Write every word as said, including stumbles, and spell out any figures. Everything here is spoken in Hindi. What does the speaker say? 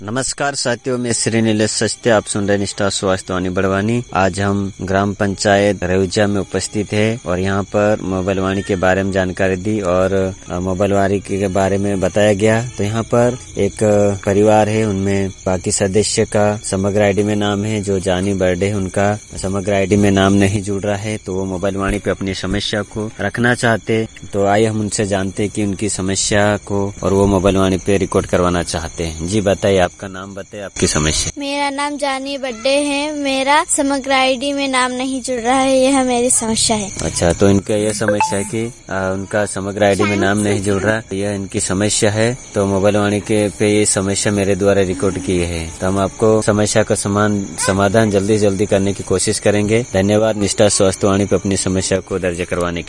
नमस्कार साथियों, मैं श्री नीलेश सस्ते, आप सुन रहे निष्ठा स्वास्थ्य वाणी बड़वानी। आज हम ग्राम पंचायत रेउजा में उपस्थित है और यहाँ पर मोबाइल वाणी के बारे में जानकारी दी और मोबाइल वाणी के बारे में बताया गया। तो यहाँ पर एक परिवार है, उनमें बाकी सदस्य का समग्र आईडी में नाम है, जो जानी बर्थडे है उनका समग्र आईडी में नाम नहीं जुड़ रहा है, तो वो मोबाइल वाणी पे अपनी समस्या को रखना चाहते। तो आइए हम उनसे जानते कि उनकी समस्या को और वो मोबाइल वाणी पे रिकॉर्ड करवाना चाहते हैं। जी बताइए, आपका नाम बताइए, आपकी समस्या। मेरा नाम जानी बर्थडे है, मेरा समग्र आईडी में नाम नहीं जुड़ रहा है, यह मेरी समस्या है। अच्छा, तो इनका यह समस्या है कि आ, उनका समग्र आईडी में नाम नहीं जुड़ रहा, यह इनकी समस्या है। तो मोबाइल वाणी के पे ये समस्या मेरे द्वारा रिकॉर्ड की है, तो हम आपको समस्या का समान समाधान जल्दी जल्दी करने की कोशिश करेंगे। धन्यवाद निष्ठा स्वास्थ्य वाणी पे अपनी समस्या को दर्ज करवाने के